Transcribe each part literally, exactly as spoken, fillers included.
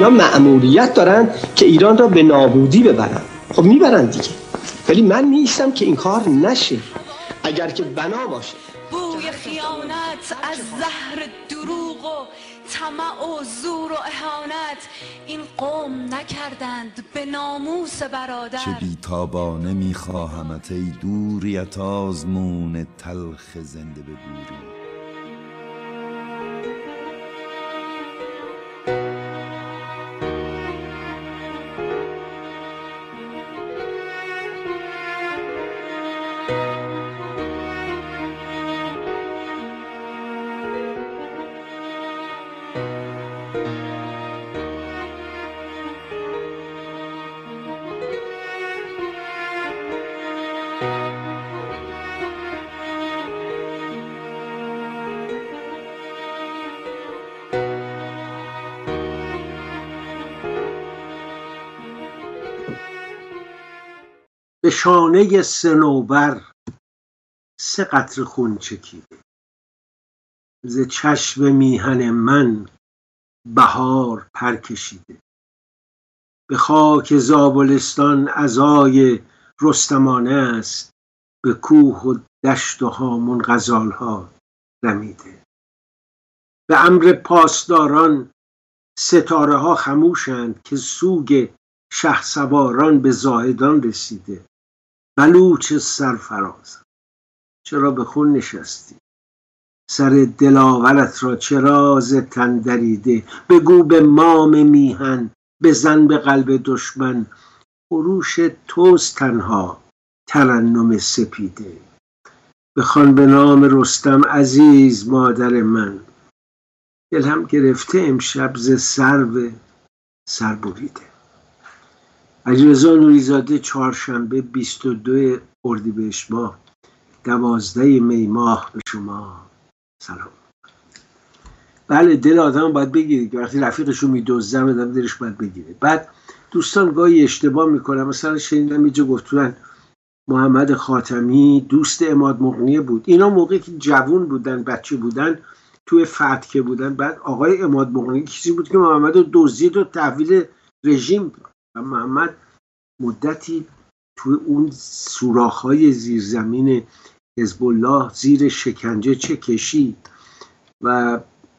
اینا مأموریت دارن که ایران را به نابودی ببرن. خب میبرن دیگه، ولی من نیستم که این کار نشه اگر که بنا باشه. بوی خیانت از زهر دروغ و طمع و زور و اهانت این قوم نکردند به ناموس برادر. چه بیتابانه میخواهمت ای دوریت آزمون تلخ زنده به گوری. به شانه صنوبر سه قطره خون چکیده، ز چشم میهن من بهار پر کشیده. به خاک زابلستان عزای رستمانه است، به کوه و دشت و هامون غزالها رمیده. به امر پاسداران ستاره ها خموشند، که سوگ شهسواران به زاهدان رسیده. بلوچ سرفراز چرا به خون نشستی؟ سر دلاورت را چرا ز تن دریده؟ بگو به مام میهن بزن به قلب دشمن، خروش توست تنها ترنم سپیده. بخوان به نام رستم عزیز مادر من، دلم گرفته امشب ز سرو سر بریده. علیرضا نوری‌زاده، چهارشنبه بیست و دو اردیبهشت ماه، دوازده می ماه به شما سلام. بله، دل آدم باید بگیره که وقتی رفیقشو میدزدن آدم دلش باید بگیره. بعد دوستان گاهی اشتباه میکنن. مثلا شنیدم اینجا گفتن محمد خاتمی دوست عماد مغنی بود. اینا موقعی که جوون بودن، بچه بودن، توی فتح بودن، بعد آقای عماد مغنی کسی بود که محمد رو دزدید و تحویل رژیم داد و محمد مدتی توی اون سوراخ‌های زیرزمین حزب الله زیر شکنجه چه کشید و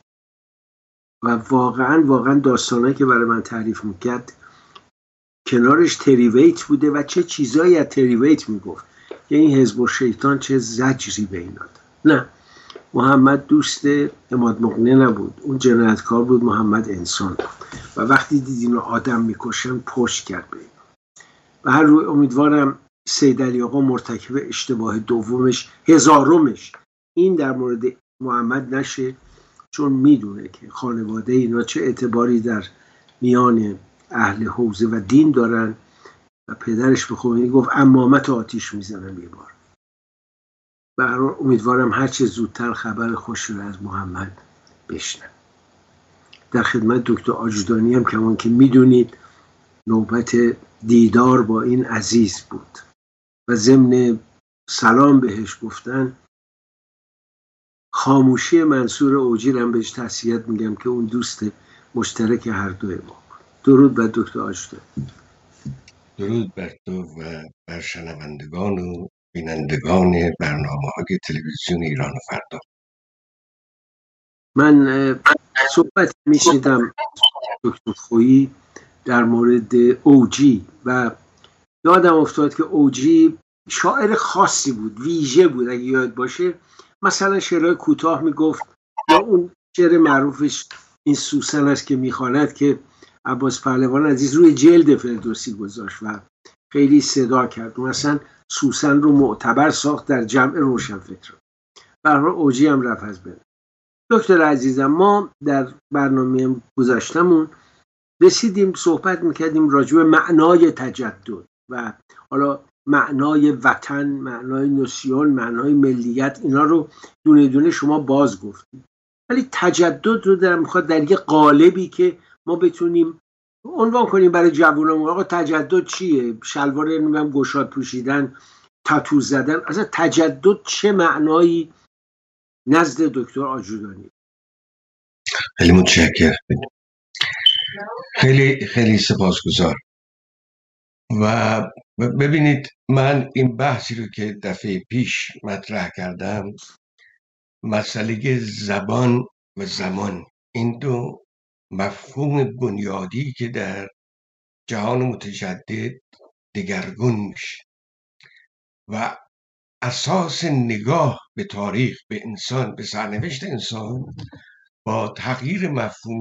و واقعا واقعا داستانهایی که برای من تعریف میکرد کنارش تریویت بوده و چه چیزایی از تریویت میگفت که این حزب الشیطان چه زجری به اینا داد. نه، محمد دوست عماد مغنی نبود، اون جنایتکار بود. محمد انسان بود و وقتی دید اینو آدم میکشن پشت کرد به این. و هر روی امیدوارم سید علی آقا مرتکب اشتباه دومش هزارمش این در مورد محمد نشه، چون میدونه که خانواده اینا چه اعتباری در میان اهل حوزه و دین دارن و پدرش به خمینی گفت عمامت آتیش میزنم یه بار. برای امیدوارم هر چه زودتر خبر خوش رو از محمد بشنم. در خدمت دکتر آجودانی هم کمان که میدونید نوبت دیدار با این عزیز بود و ضمن سلام بهش گفتن خاموشی منصور اوجی رو هم بهش تسلیت میگم که اون دوست مشترک هر دوی ما. درود بر دکتر آجودانی. درود بر تو و بر شنوندگان و بینندگان برنامه‌های تلویزیون ایران فردا. من صحبت میشیدم دکتر خویی در مورد اوجی و یادم افتاد که اوجی شاعر خاصی بود، ویژه بود. اگه یاد باشه مثلا شعرهای کوتاه میگفت، یا اون شعر معروفش این سوسن است که میخواند که عباس پهلوان عزیز روی جلد فردوسی گذاشت و خیلی صدا کرد، مثلا سوسن رو معتبر ساخت در جمع روشنفکران. برای اوجی هم رفت از بین. دکتر عزیزم، ما در برنامه گذاشتمون رسیدیم صحبت میکردیم راجع به معنای تجدد و حالا معنای وطن، معنای نسیون، معنای ملیت، اینا رو دونه دونه شما باز گفتید. ولی تجدد رو در میخواد در یه قالبی که ما بتونیم عنوان کنیم برای جوانمون. آقا تجدد چیه؟ شلوار نمیدونم گشاد پوشیدن، تاتو زدن. اصلا تجدد چه معنایی نزد دکتر آجودانی؟ خیلی متشکرم. خیلی خیلی سپاسگزار. و ببینید من این بحثی رو که دفعه پیش مطرح کردم، مسئله زبان و زمان، این دو مفهوم بنیادی که در جهان متجدد دگرگون میشه و اساس نگاه به تاریخ، به انسان، به سرنوشت انسان با تغییر مفهوم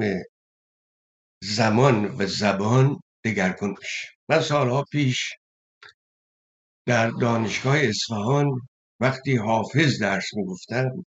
زمان و زبان دگرگون میشه. من سالها پیش در دانشگاه اصفهان وقتی حافظ درس میگفتم،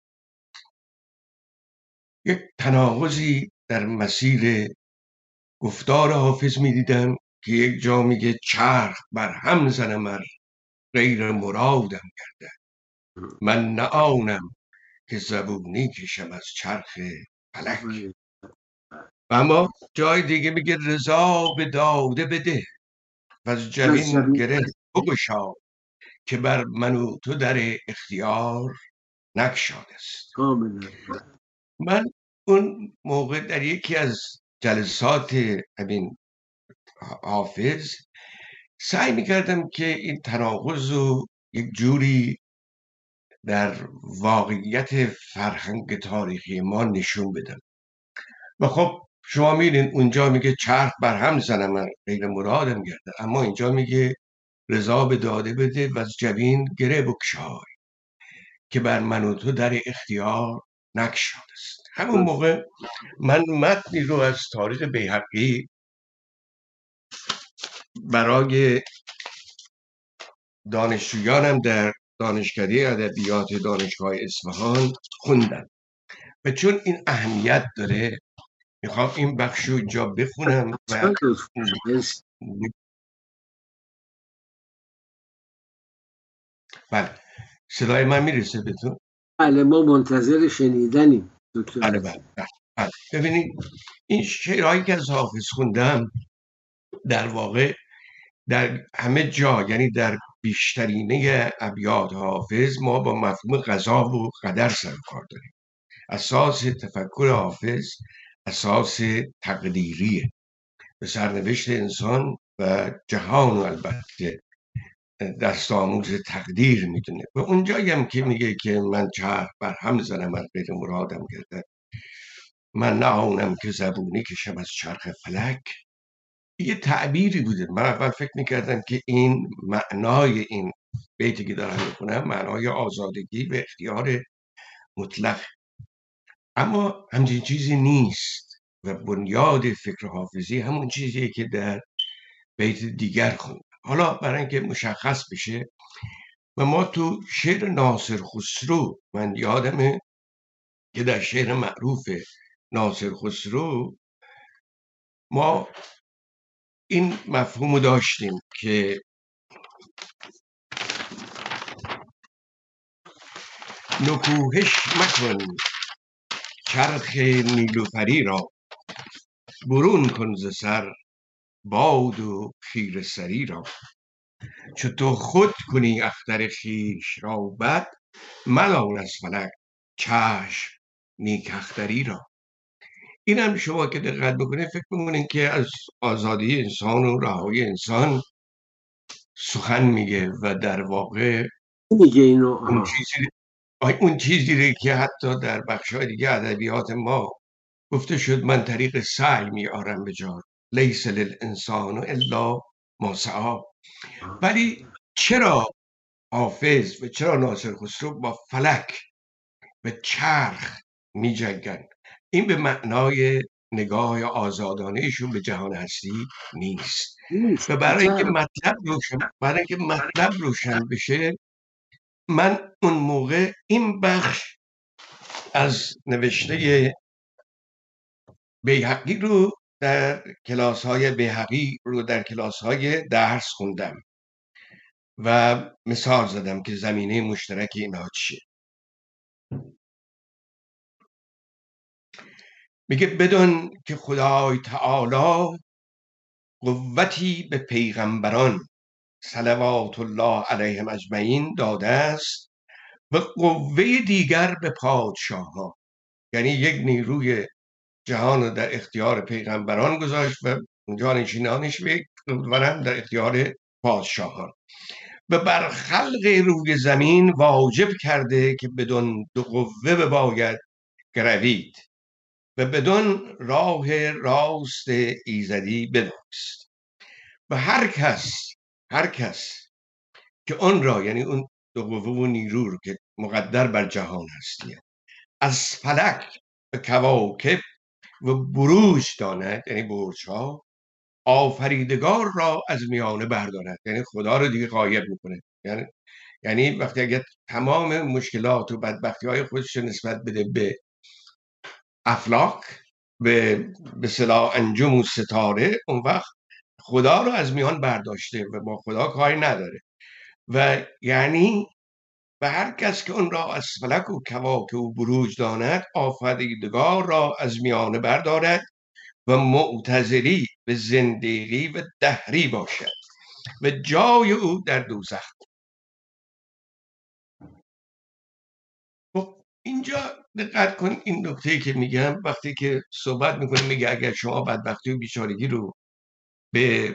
یک تناقضی در مسیر گفتار حافظ میدیدم که یک جا میگه چرخ بر هم زنم ار غیر مرادم گردد، من نه آنم که زبونی کشم از چرخ فلک. و اما جای دیگه میگه رضا به داده بده و از جبین گره بگشا که بر من و تو در اختیار نگشاد است. من اون موقع در یکی از جلسات همین حافظ سعی میکردم که این تناقض رو یک جوری در واقعیت فرهنگ تاریخی ما نشون بدم. و خب شما میرین اونجا میگه چرخ بر هم زنم من غیر مرادم گرده، اما اینجا میگه رضا به داده بده و از جبین گره بگشای که بر من و تو در اختیار نگشاد است. همون موقع من متنی رو از تاریخ بیهقی برای دانشجویانم در دانشکده ادبیات دانشگاه اصفهان خوندم و چون این اهمیت داره میخوام این بخش رو اینجا بخونم. و بله صدای من میرسه بهتون؟ بله ما منتظر شنیدنیم دکتر. بله بله بله. ببینید این شعرهایی که از حافظ خوندم در واقع در همه جا، یعنی در بیشترینه ابیات حافظ ما با مفهوم قضا و قدر سر کار داریم. اساس تفکر حافظ اساس تقدیریه، به سرنوشت انسان و جهان و البته دست آموز تقدیر میدونه. و اونجایی هم که میگه که من چرخ بر هم زنم از غیر مرادم گردد، من نه آنم که زبونی کشم از چرخ فلک، یه تعبیری بوده. من اول فکر میکردم که این معنای این بیتی که دارم میخونم معنای آزادگی و اختیار مطلق، اما همچین چیزی نیست و بنیاد فکر حافظی همون چیزیه که در بیت دیگر خوندم. حالا برای اینکه مشخص بشه، و ما تو شعر ناصر خسرو، من یادمه که در شعر معروف ناصر خسرو ما این مفهوم داشتیم که نکوهش مکن چرخ نیلوفری را، برون کن ز سر باد و خیره سری را، چو تو خود کنی اختر خویش را بد، مدار از فلک چشم نیک اختری را. این هم شما که دقت بکنید فکر میکنین که از آزادی انسان و رهایی انسان سخن میگه و در واقع میگه اینو اون چیزی اون چیزی که حتی در بخش‌های دیگه ادبیات ما گفته شد من طریق سعی میارم به جا، لیس للانسان الا ما سعی. ولی چرا حافظ و چرا ناصر خسرو با فلک و چرخ می جنگن؟ این به معنای نگاه آزادانهشون به جهان هستی نیست. و برای اینکه مطلب روشن برای اینکه مطلب روشن بشه، من اون موقع این بخش از نوشته بیهقی رو در کلاس های بیهقی رو در کلاس های درس خوندم و مثال زدم که زمینه مشترک اینا چیه. میگه بدون که خدای تعالی قوتی به پیغمبران صلوات الله علیهم اجمعین داده است و قوه دیگر به پادشاه ها، یعنی یک نیروی جهان رو در اختیار پیغمبران گذاشت و جانشینانش ورن در اختیار پادشاهان و بر خلق روی زمین واجب کرده که بدون دو قوه بباید گروید و بدون راه راست ایزدی بدانست و هر کس هر کس که آن را، یعنی اون دو قوه و نیرو رو که مقدر بر جهان هستی، از فلک و کواکب و بروج داند، یعنی برج ها، آفریدگار را از میانه بردارد، یعنی خدا رو دیگه غایب میکنه. یعنی یعنی وقتی اگر تمام مشکلات و بدبختی های خودش رو نسبت بده به افلاک، به به اصطلاح انجم و ستاره، اون وقت خدا رو از میان برداشته و با خدا کاری نداره. و یعنی و هر کس که اون را از فلک و کواکب و بروج داند، آفریدگار را از میانه بردارد و معتزلی به زندگی و دهری باشد و جای او در دوزخ. خب اینجا دقت کن، این نکته که میگم وقتی که صحبت میکنیم، میگه اگر شما بدبختی و بیچارگی رو به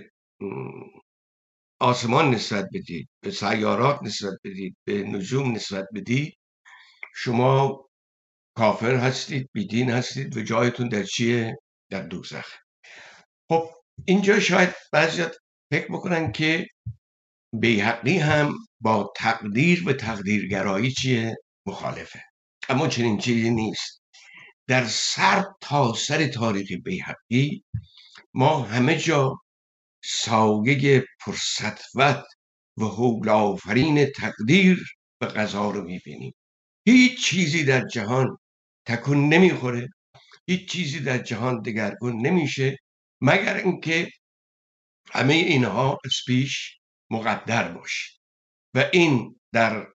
آسمان نسبت بدید، به سیارات نسبت بدید، به نجوم نسبت بدید، شما کافر هستید، بیدین هستید و جایتون در چیه؟ در دوزخ. خب اینجا شاید بعضیات فکر بکنن که بیهقی هم با تقدیر و تقدیرگرایی چیه؟ مخالفه. اما چنین چیزی نیست. در سر تا سر تاریخ بیهقی ما همه جا سایه پرسطوت و هول آفرین تقدیر و قضا رو میبینیم. هیچ چیزی در جهان تکون نمیخوره، هیچ چیزی در جهان دگرگون نمیشه مگر اینکه همه اینها از پیش مقدر باشه و این در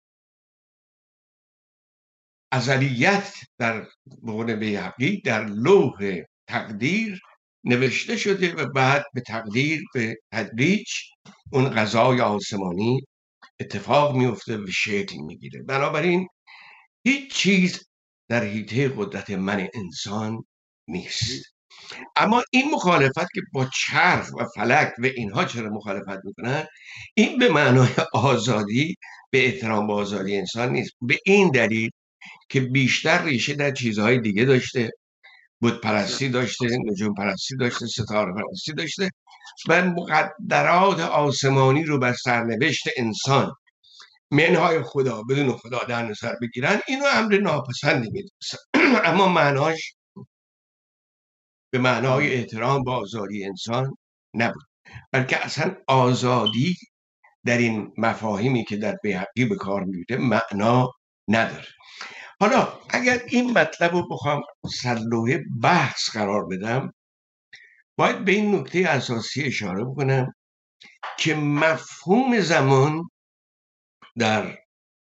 ازلیت در بقول بیهقی در لوح تقدیر نوشته شده و بعد به تقدیر به تدریج اون قضای آسمانی اتفاق میفته و شکل میگیره. بنابراین هیچ چیز در حیطه قدرت من انسان نیست. اما این مخالفت که با چرخ و فلک و اینها چرا مخالفت میکنن، این به معنای آزادی به احترام به آزادی انسان نیست، به این دلیل که بیشتر ریشه در چیزهای دیگه داشته، بت پرستی داشته، نجوم پرستی داشته، ستاره پرستی داشته و مقدرات آسمانی رو بر سرنوشت انسان منهای خدا بدون خدا در نظر بگیرن، اینو امر ناپسندی میدونن. اما معناش به معنای احترام به آزادی انسان نبود، بلکه اصلا آزادی در این مفاهیمی که در بیهقی به کار میبره معنا نداره. حالا اگر این مطلب رو بخوام سرلوحه بحث قرار بدم، باید به این نکته اساسی اشاره بکنم که مفهوم زمان در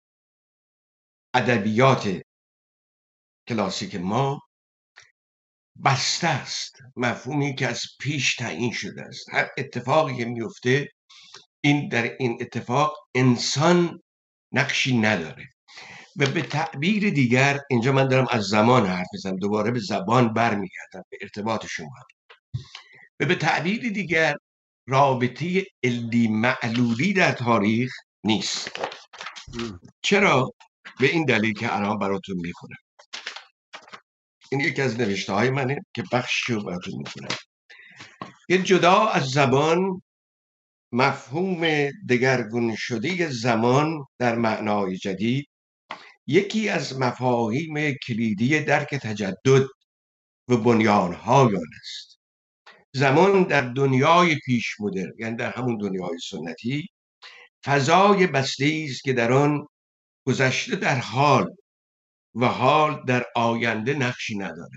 ادبیات کلاسیک ما بسته است، مفهومی که از پیش تعیین شده است. هر اتفاقی که میفته، این در این اتفاق انسان نقشی نداره و به تعبیر دیگر، اینجا من دارم از زمان حرف میزنم، دوباره به زبان برمیگردم، به ارتباط شما، و به تعبیر دیگر رابطه علی معلولی در تاریخ نیست. چرا؟ به این دلیل که الان براتون میخونم. این یکی از نوشته های منه که بخشی رو براتون میخونم. یه جدا از زبان، مفهوم دگرگون شده زمان در معنای جدید یکی از مفاهیم کلیدی درک تجدد و بنیان‌های آن است. زمان در دنیای پیش مدرن، یعنی در همون دنیای سنتی، فضای بسته است که در آن گذشته در حال و حال در آینده نقشی نداره.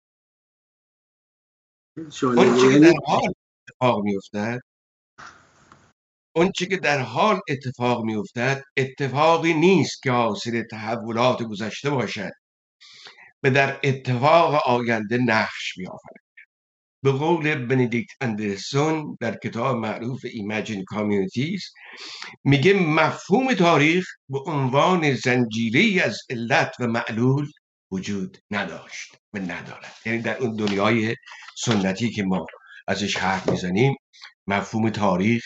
اون که در حال اتفاق میافتد اون چی که در حال اتفاق میافتد اتفاقی نیست که حاصل تحولات گذشته باشد و در اتفاق آینده نقش بیاورد. به قول بندیکت اندرسون در کتاب معروف Imagine Communities میگه مفهوم تاریخ به عنوان زنجیره‌ای از علت و معلول وجود نداشت و ندارد. یعنی در اون دنیای سنتی که ما ازش حرف میزنیم، مفهوم تاریخ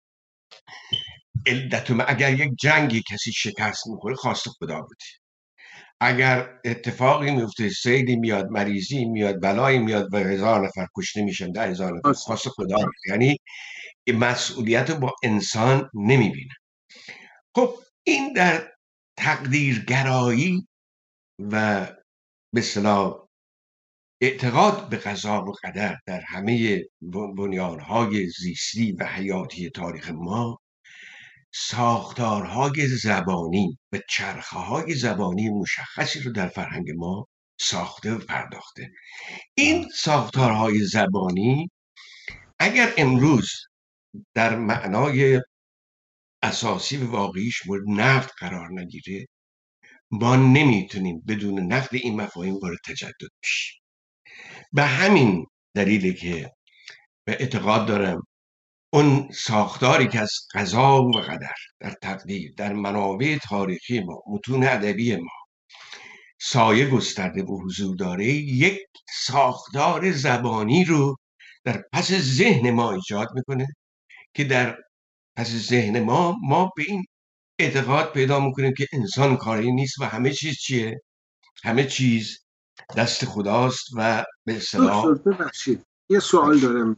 علت، اگر یک جنگی کسی شکست میخوره خواست خدا بوده، اگر اتفاقی میفته، سیلی میاد، مریضی میاد، بلایی میاد و هزار نفر کشته میشن، ده هزار نفر، خواست خدا بوده. یعنی مسئولیت با انسان نمیبینه. خب این در تقدیرگرایی و به اصطلاح اعتقاد به قضا و قدر در همه بنیانهای زیستی و حیاتی تاریخ ما، ساختارهای زبانی و چرخه‌های زبانی مشخصی رو در فرهنگ ما ساخته و پرداخته. این ساختارهای زبانی اگر امروز در معنای اساسی و واقعیش مورد نقد قرار نگیره، ما نمیتونیم بدون نقد این مفاهیم وارد تجدد بشیم. به همین دلیله که به اعتقاد دارم اون ساختاری که از قضا و قدر در تقدیر در منابع تاریخی ما، متون ادبی ما سایه گسترده و حضور داره، یک ساختار زبانی رو در پس ذهن ما ایجاد میکنه که در پس ذهن ما ما به این اعتقاد پیدا میکنیم که انسان کاری نیست و همه چیز چیه؟ همه چیز دست خداست و به اصطلاح. دکتر ببخشید یه سوال دارم.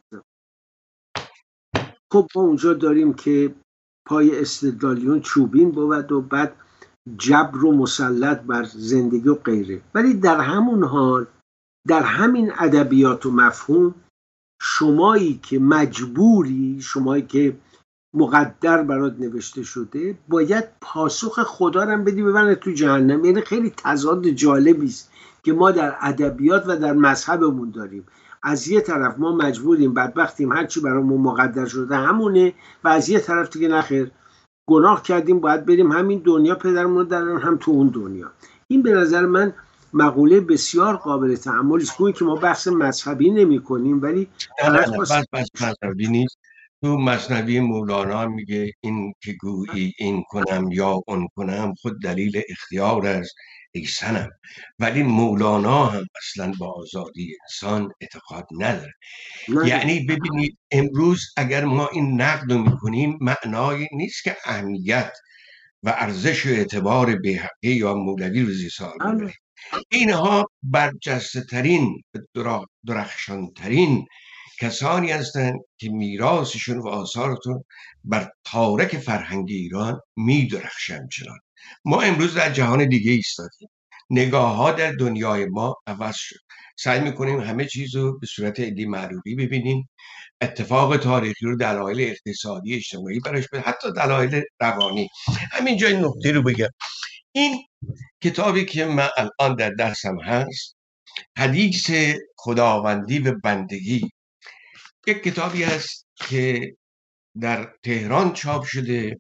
خب ما اونجا داریم که پای استدلالیون چوبین بود و بعد جبر و مسلط بر زندگی و غیره، ولی در همون حال در همین ادبیات و مفهوم شمایی که مجبوری، شمایی که مقدر برات نوشته شده، باید پاسخ خدا رو بدی ببرن تو جهنم. یعنی خیلی تضاد جالبی است که ما در ادبیات و در مذهبمون داریم. از یه طرف ما مجبوریم، بدبختیم، هرچی برامون مقدر شده همونه، و از یه طرف دیگه نخیر، گناه کردیم باید بریم همین دنیا پدرمون رو درن هم تو اون دنیا. این به نظر من مقوله بسیار قابل تأملی است. گویی که ما بحث مذهبی نمی کنیم، ولی بحث مذهبی نیست. تو مثنوی مولانا میگه این که گویی این کنم یا اون کنم، خود دلیل اختیار است ای صنم. ولی مولانا هم اصلا با آزادی انسان اعتقاد نداره. نه. یعنی ببینید امروز اگر ما این نقد رو میکنیم، معنای نیست که اهمیت و ارزش و اعتبار بیهقی یا مولوی رو زیر سوال ببریم. اینها برجسته ترین درخشان ترین کسانی هستند که میراثشون و آثارشون بر تارک فرهنگ ایران میدرخشند. چنان ما امروز در جهان دیگه ایستادیم، نگاه ها در دنیای ما عوض شد، سعی میکنیم همه چیز رو به صورت عدی معلولی ببینیم، اتفاق تاریخی رو دلایل اقتصادی اجتماعی براش بده، حتی دلایل روانی. همینجا این نکته رو بگم. این کتابی که من الان در دستم هست، حدیث خداوندی و بندگی، یک کتابی هست که در تهران چاپ شده.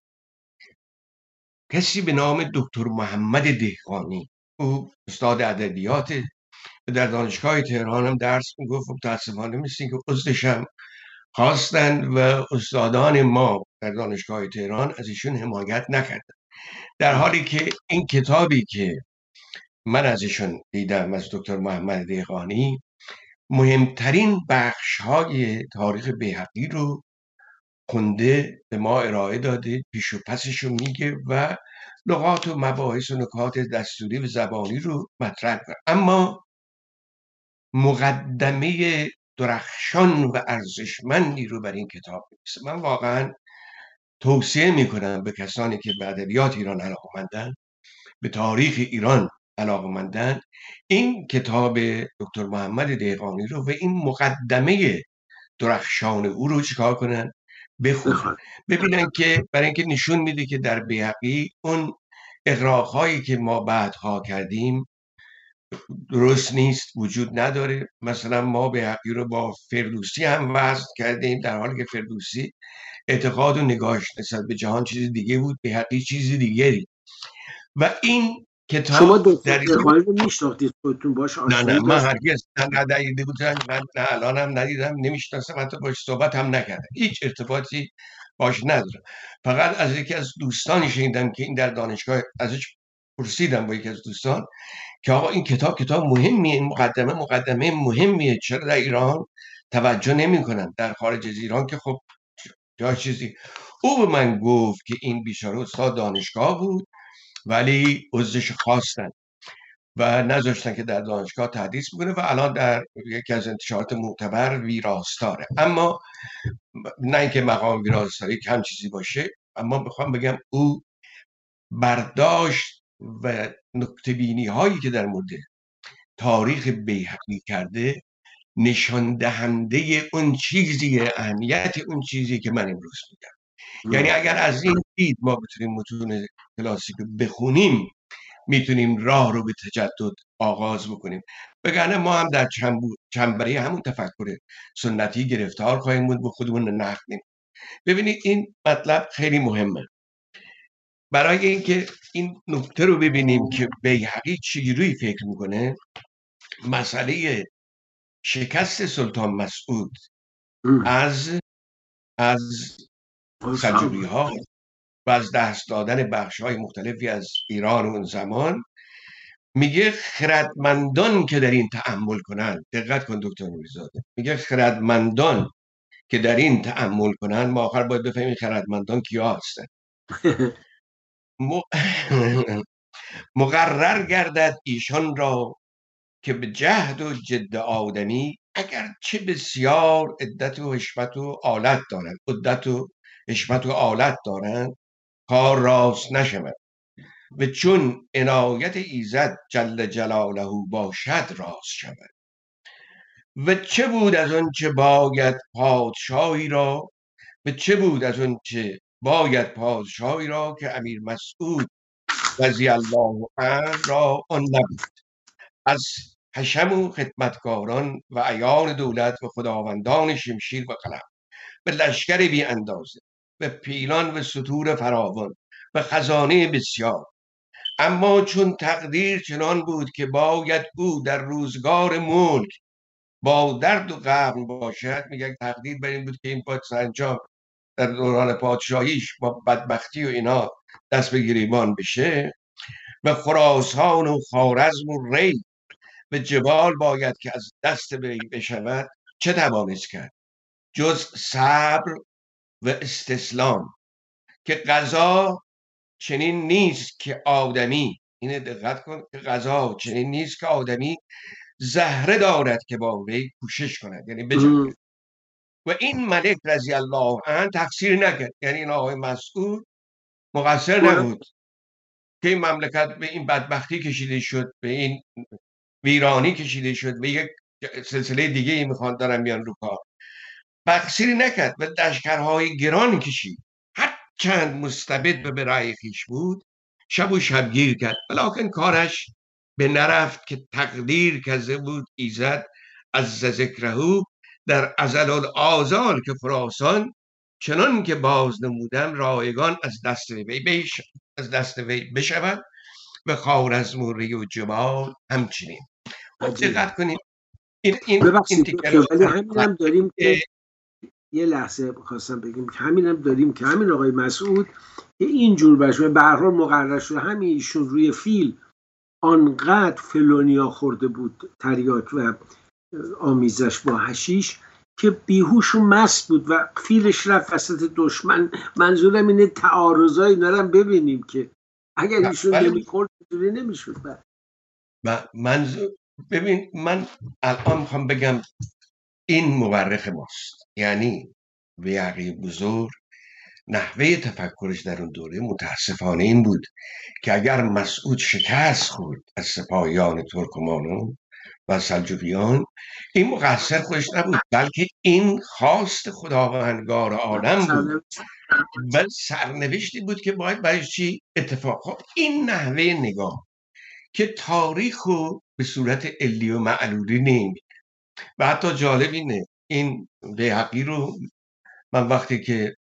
کسی به نام دکتر محمد دهقانی، او استاد ادبیات در دانشگاه تهران هم درس میگفت. متاسفانه مثل که عضوش هم خواستند و استادان ما در دانشگاه تهران از ایشون حمایت نکردند، در حالی که این کتابی که من ازشون دیدم از دکتر محمد دهقانی، مهمترین بخش‌های تاریخ بیهقی رو خونده، به ما ارائه داده، پیش و پسش رو میگه و لغات و مباحث و نکات دستوری و زبانی رو مطرح کرد. اما مقدمه درخشان و ارزشمندی رو بر این کتاب می‌نویسه. من واقعا توصیه میکنم به کسانی که به ادبیات ایران علاقه‌مندن، به تاریخ ایران علاقه‌مندن، این کتاب دکتر محمد دهقانی رو و این مقدمه درخشان او رو چیکار کنن؟ بخونن، ببینن که برای اینکه نشون میده که در بیهقی اون اغراق‌هایی که ما بعدها کردیم درست نیست، وجود نداره. مثلا ما بیهقی رو با فردوسی هم وصل کردیم، در حالی که فردوسی اعتقاد و نگاهش نسبت به جهان چیز دیگه بود، بیهقی چیز دیگری. و این کتاب شما دکتر دهقانی رو میشناختید خودتون باش آشنایی؟ نه نه من هرگز ندیده بودم، من نه الانم ندیدم، نمیشناسم، حتی باش صحبت هم نکردم، هیچ ارتباطی باش ندارم. فقط از یکی از دوستانی شنیدم که این در دانشگاه ازش پرسیدم با یکی از دوستان که آقا این کتاب کتاب مهمیه، این مقدمه مقدمه مهمیه، چرا در ایران توجه نمی کنن، در خارج از ایران که خب جای چیزی. او به من گفت که این بیچاره استاد دانشگاه بود ولی عضوش خواستن و نذاشتن که در دانشگاه تدریس بکنه و الان در یکی از انتشارات معتبر ویراستاره. اما نه اینکه مقام ویراستاری کم چیزی باشه، اما بخوام بگم او برداشت و نکته بینی هایی که در مورد تاریخ بیهقی کرده نشان دهنده اون چیزیه، اهمیت اون چیزی که من امروز میگم. یعنی اگر از این دید ما بتونیم متون کلاسیک بخونیم، میتونیم راه رو به تجدد آغاز بکنیم. بگنه ما هم در چنبره همون تفکر سنتی گرفتار خواهیم بود، به خودمون نقد نیم. ببینید این مطلب خیلی مهمه برای اینکه این نکته رو ببینیم که بیهقی چجوری فکر میکنه. مسئله شکست سلطان مسعود از از سلجوقی ها و از دست دادن بخش های مختلفی از ایران اون زمان، میگه خردمندان که در این تأمل کنند، دقت کن دکتر نوری‌زاده، میگه خردمندان که در این تأمل کنند، ما آخر باید بفهمیم خردمندان کیا هستن. مقرر گردد ایشان را که به جهد و جد آدمی اگر چه بسیار عدت و حشمت و آلت دارند، عدت و حشمت و آلت دارند، کار راست نشود و چون عنایت ایزد جل جلاله باشد راست شود. و چه بود از اون چه باید پادشاهی را، و چه بود از اون چه باید پادشاهی را که امیر مسعود رضی الله عنه را آن نبود، از حشم و خدمتکاران و عیان دولت و خداوندان شمشیر و قلم به لشکر بی اندازه و پیلان و سطور فراوان و خزانه بسیار. اما چون تقدیر چنان بود که باید او در روزگار ملک با درد و غم باشد، میگه تقدیر بر این بود که این پاد سرانجام در دوران پادشاهیش با بدبختی و اینا دست به گریبان بشه، و خراسان و خوارزم و ری و جبال باید که از دست وی بشود، چه توانست کرد جز صبر و استسلام، که قضا چنین نیست که آدمی، اینه دقت کن، که قضا چنین نیست که آدمی زهره دارد که با وی کوشش کند، یعنی بجنگد. و این ملک رضی الله عنه تقصیر نکرد، یعنی این آقای مسعود مقصر نبود که این مملکت به این بدبختی کشیده شد، به این ویرانی کشیده شد، به یک سلسله دیگه ای میخوان دارن میان رو کار. تقصیری نکرد و لشکرهای گران کشید، هر چند مستبد و به رأی خویش بود شب و شبگیر کرد، ولیکن کارش به نرفت که تقدیر کرده بود ایزد از ذکره در ازل الآزال که خراسان چنان که باز نمودم رایگان از دست وی بش از دست وی بشود و خوارزم و ری و جبال همچنین. دقت کنید این این ببخشید ولی همینم داریم که یه لحظه خواستم بگیم که همینم داریم که همین آقای مسعود که اینجور بشه به هر حال مقرر شده، همین ایشون روی فیل آنقدر فلونیا خورده بود، تریاک و آمیزش با حشیش، که بیهوش و مست بود و فیلش رفت وسط دشمن. منظورم اینه تعارضایی نرم ببینیم که اگر ایشون نمیخورد اینجوری نمیشد. و منظور ببین، من الان میخوام بگم این مورخ ماست، یعنی بیهقی بزرگ نحوه تفکرش در اون دوره متاسفانه این بود که اگر مسعود شکست خورد از سپاهیان ترکمانان و سلجوقیان، این مقصر خودش نبود، بلکه این خواست خداوندگار عالم بود و سرنوشتی بود که باید برای چی اتفاق. این نحوه نگاه که تاریخ رو به صورت علی و معلولی نمی‌بینه. و حتی جالب اینه، این بیهقی رو من وقتی که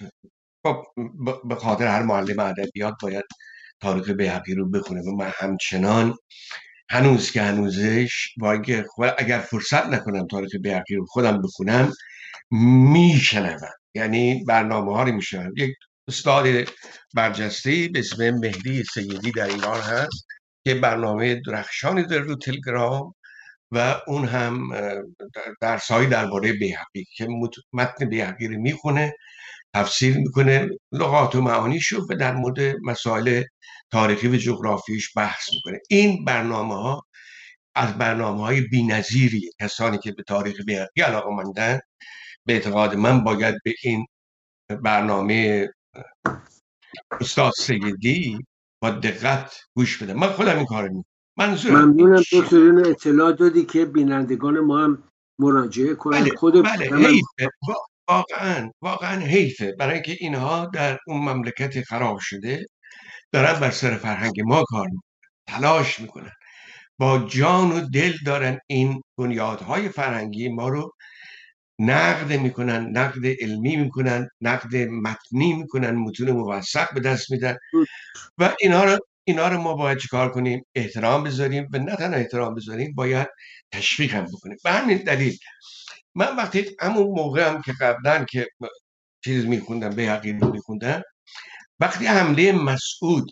به خاطر هر معلم ادبیات باید تاریخ بیهقی رو بخونه و من همچنان هنوز که هنوزش باید اگر فرصت نکنم تاریخ بیهقی رو خودم بخونم میشنوم، یعنی برنامه ها رو میشنوم. یک استاد برجسته‌ای به اسم مهدی سیدی در ایران هست که برنامه درخشانی داره رو تلگرام و اون هم درسایی درباره بیهقی که متن بیهقی رو میخونه، تفسیر میکنه، لغات و معانیشو و در مورد مسائل تاریخی و جغرافیش بحث میکنه. این برنامه ها از برنامه های بی نظیریه. کسانی که به تاریخ بیهقی علاقه مندن به اعتقاد من باید به این برنامه استاد سیدی با دقت گوش بدم. من خودم این کارو میکنم. ممنونم دکتر، اینو اطلاع دادی که بینندگان ما هم مراجعه کنن. بله خود بله حیفه، واقعا واقعا حیفه، برای اینکه اینها در اون مملکت خراب شده دارن بر سر فرهنگ ما کار میکنن، تلاش میکنن، با جان و دل دارن این بنیادهای فرهنگی ما رو نقد میکنن، نقد علمی میکنن، نقد متنی میکنن، متون موثق به دست میدن و اینها رو اینا رو ما باید چیکار کنیم؟ احترام بذاریم و نه تنها احترام بذاریم، باید تشویق هم بکنیم. به همین دلیل من وقتی همون موقع هم که قبلا که چیز میخوندم، بیهقی رو میخوندم، وقتی حمله مسعود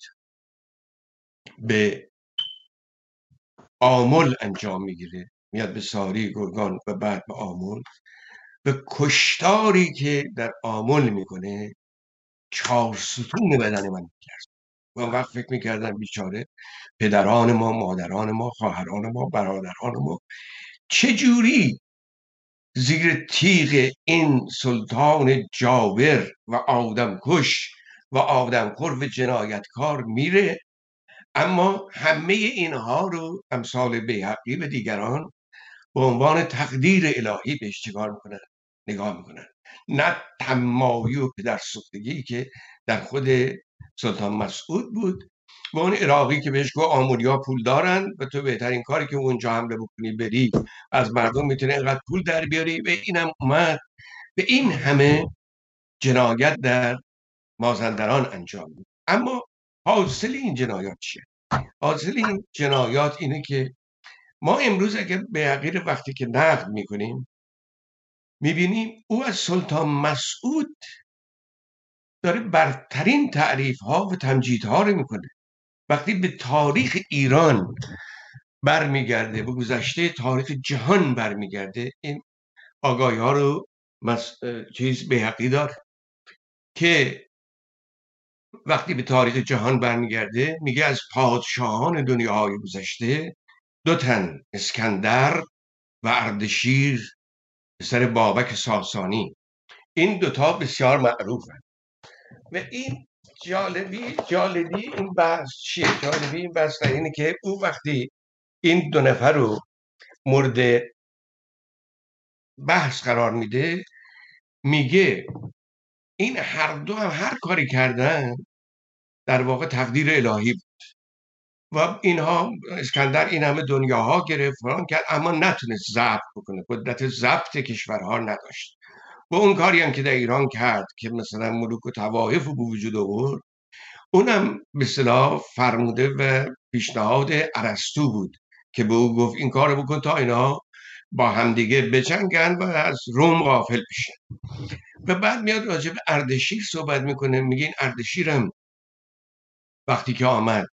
به آمل انجام میگیره، میاد به ساری، گرگان و بعد به آمل، و کشتاری که در آمل میکنه چهار ستون بدن من میکرد. و وقت فکر میکردم بیچاره پدران ما، مادران ما، خواهران ما، برادران ما چجوری زیر تیغ این سلطان جابر و آدمکش و آدمخور و جنایتکار میره، اما همه اینها رو امثال بیهقی و دیگران به عنوان تقدیر الهی بهش چیکار میکنن؟ نگاه میکنن. نه تمایی و پدرسوختگی که در خود سلطان مسعود بود و اون عراقی که بهش گفت آمولیا پول دارن و تو بهترین کاری که اونجا حمله بکنی بری از مردم میتونه اینقدر پول در بیاری، و اینم اومد به این همه جنایت در مازندران انجام بود. اما حاصل این جنایات چیه؟ حاصل این جنایات اینه که ما امروز اگر بیهقی رو وقتی که نقد میکنیم میبینیم او از سلطان مسعود داره برترین تعریف ها و تمجید ها رو میکنه. وقتی به تاریخ ایران برمیگرده، به گذشته تاریخ جهان برمیگرده، این آگاهی ها رو مس... چیز بیهقی داره که وقتی به تاریخ جهان برمیگرده میگه از پادشاهان دنیاهای گذشته دو تن، اسکندر و اردشیر پسر بابک ساسانی، این دوتا بسیار معروفن. و این جالبی جالبی این بحث چیه؟ جالبی این بحث در اینه که او وقتی این دو نفر رو مورد بحث قرار میده، میگه این هر دو هم هر کاری کردن در واقع تقدیر الهی بود و اینها، اسکندر این همه دنیاها گرفت فران کرد اما نتونست ضبط بکنه، قدرت ضبط کشورها نداشت. و اون کاری هم که در ایران کرد که مثلا ملوک و طوایف رو به وجود آورد، اونم به اصطلاح فرموده و پیشنهاد ارسطو بود که به او گفت این کارو بکن تا اینا با همدیگه بجنگن و از روم غافل بشن. و بعد میاد راجع به اردشیر صحبت میکنه، میگه این اردشیرم وقتی که آمد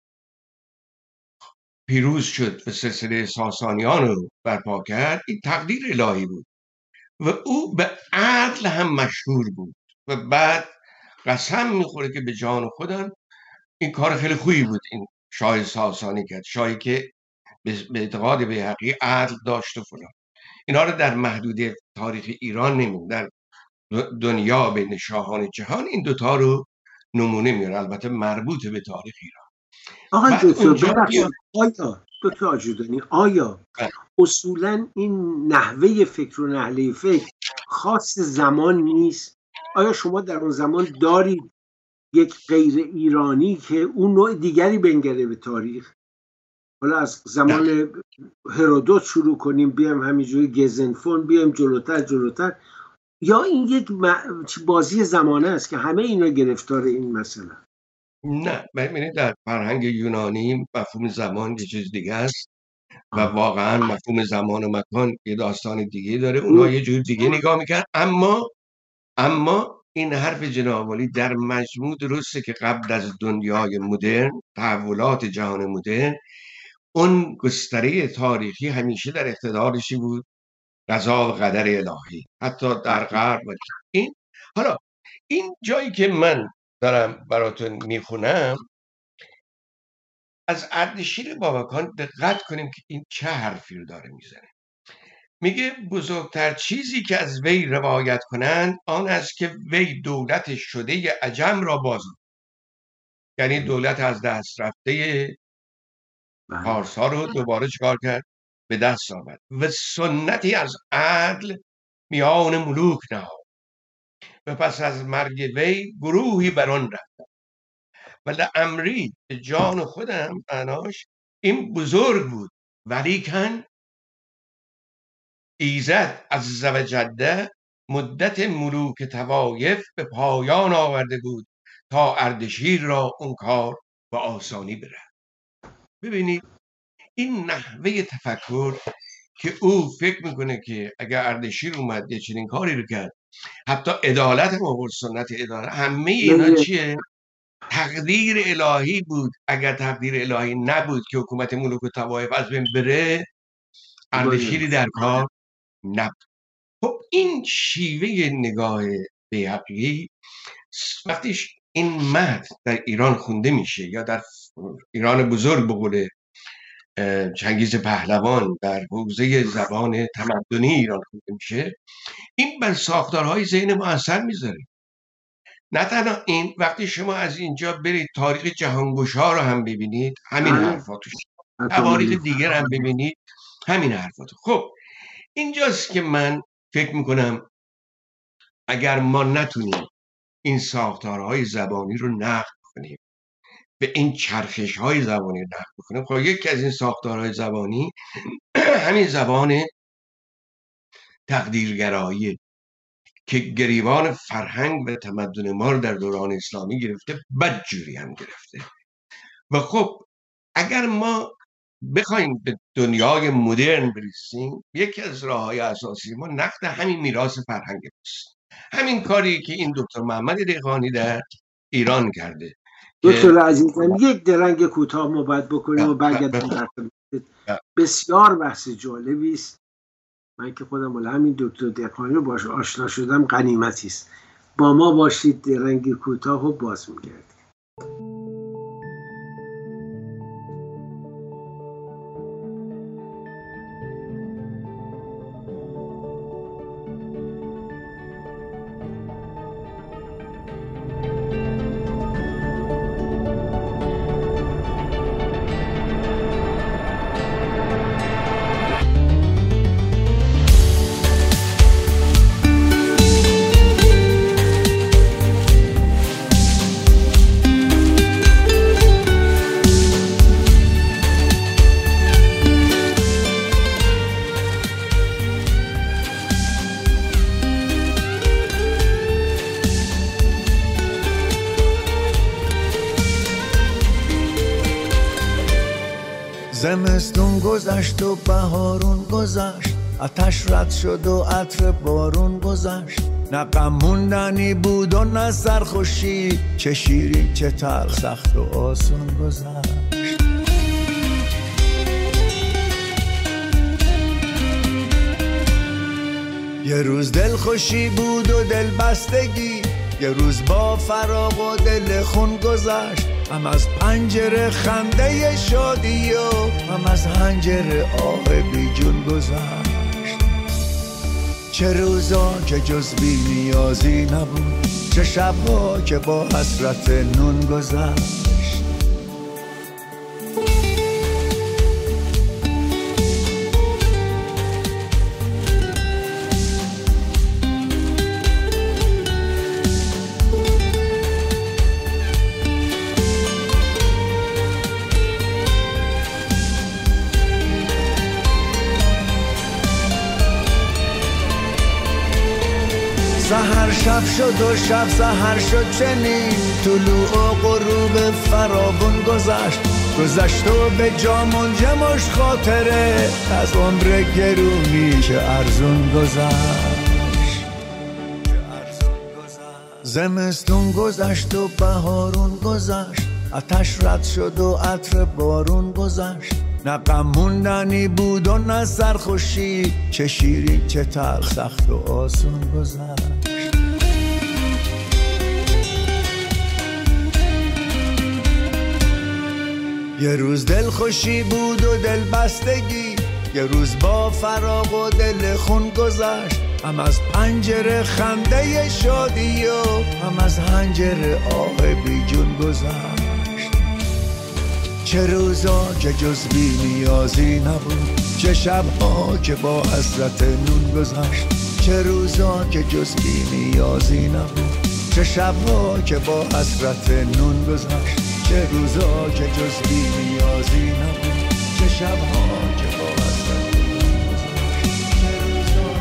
پیروز شد و سلسله ساسانیان رو برپا کرد، این تقدیر الهی بود و او به عدل هم مشهور بود و بعد قسم میخوره که به جان خودم این کار خیلی خوبی بود این شاه ساسانی کرد، شاهی که به اعتقاد بیهقی عدل داشت و فلان. اینا رو در محدوده تاریخ ایران نمیم، در دنیا بین شاهان جهان این دوتا رو نمونه میاره، البته مربوط به تاریخ ایران. آقای دکتر ببخشید، آیا دکتر آجودانی آیا اصولا این نحوه فکر و نحله فکر خاص زمان نیست؟ آیا شما در اون زمان دارید یک غیر ایرانی که اون نوع دیگری بنگره به تاریخ؟ حالا از زمان هرودوت شروع کنیم، بیام همینجوری گزنفون، بیام جلوتر جلوتر، یا این یک بازی زمانه است که همه اینا گرفتار این مسئله؟ نه، ببینید در فرهنگ یونانی مفهوم زمان یه چیز دیگه است و واقعا مفهوم زمان و مکان یه داستان دیگه داره، اونها یه جور دیگه نگاه میکرد. اما اما این حرف جناب عالی در مجموع درسته که قبل از دنیای مدرن، تحولات جهان مدرن، اون گستره تاریخی همیشه در اقتدارشی بود قضا و قدر الهی، حتی در غرب. این حالا این جایی که من دارم براتون میخونم از اردشیر بابکان دقت کنیم که این چه حرفی رو داره میزنه. میگه بزرگتر چیزی که از وی روایت کنند آن است که وی دولت شده عجم را باز، یعنی دولت از دست رفته پارس ها رو دوباره چکار کرد؟ به دست آورد و سنتی از عدل میان ملوک نهاد و پس از مرگ وی گروهی بر آن رفتند و لعمری به جان خودم معناش این بزرگ بود، ولیکن ایزد عز و جل مدت ملوک طوایف به پایان آورده بود تا اردشیر را اون کار به آسانی برد. ببینید این نحوه تفکر که او فکر میکنه که اگر اردشیر اومد یه چنین کاری رو کرد، حتی عدالت هم آورد، سنت عدالت، همه اینا چیه؟ تقدیر الهی بود. اگر تقدیر الهی نبود که حکومت ملوک و طوایف از بین بره، اردشیری در کار نبود. خب این شیوه نگاه بیهقی وقتی این متن در ایران خونده میشه یا در ایران بزرگ به قول چنگیز پهلوان در حوزه زبان تمدنی ایران خونده میشه، این بر ساختارهای ذهن ما اثر میذاره. نه تنها این، وقتی شما از اینجا برید تاریخ جهانگشا رو هم ببینید، همین حرفاتو، تواریخ دیگر هم ببینید، همین حرفاتو. خب اینجاست که من فکر میکنم اگر ما نتونیم این ساختارهای زبانی رو نقد کنیم، به این چرخش های زبانی نقد کنیم، خب یکی از این ساختارهای زبانی همین زبان تقدیرگرایی که گریبان فرهنگ و تمدن ما رو در دوران اسلامی گرفته، بدجوری هم گرفته. و خب اگر ما بخوایم به دنیای مدرن برسیم، یکی از راه‌های اساسی ما نقد همین میراث فرهنگ است. همین کاری که این دکتر محمد دهقانی در ایران کرده. دکتر عزیزم یک درنگ کوتاه ما باید بکنیم و برگردیم. بسیار بحث جالبی است. من که خودم ولی همین دکتر دهقانی رو باش آشنا شدم غنیمتی است. با ما باشید، درنگ کوتاه و باز می‌گردیم. زمستون گذشت و بهارون گذشت، آتش رد شد و عطر بارون گذشت. نه غم موندنی بود و نه سرخوشی، چه شیرین چه تلخ، سخت و آسون گذشت. یه روز دل خوشی بود و دل بستگی، یه روز با فراق و دل خون گذشت. هم از پنجره خنده شادی و هم از حنجره آه بی جون گذشت. چه روزا که جز بی نیازی نبود، چه شبها که با حسرت نون گذشت. سحر شب شد و شب سحر شد چنین، طلوع و غروب فراوون گذشت. گذشت و به جا مونده مش خاطره، از عمر گرونی که ارزون گذشت. زمستون گذشت و بهارون گذشت، آتش رد شد و عطر بارون گذشت. نه غم موندنی بود و نه سرخوشی، چه شیرین چه تلخ، سخت و آسون گذشت. یه روز دل خوشی بود و دل بستگی، یه روز با فراق و دل خون گذشت. هم از پنجره خنده شادی و هم از هنجره آه بی جون گذشت. چه روزا که جز بی نیازی نبود، چه شبها که با حسرت نون گذشت. چه روزا که جز بی نیازی نبود، چه شبها که با حسرت نون گذشت. چه روزا که جز بی نیازی نبود، چه شبها که با حسرت نون گذشت. چه روزا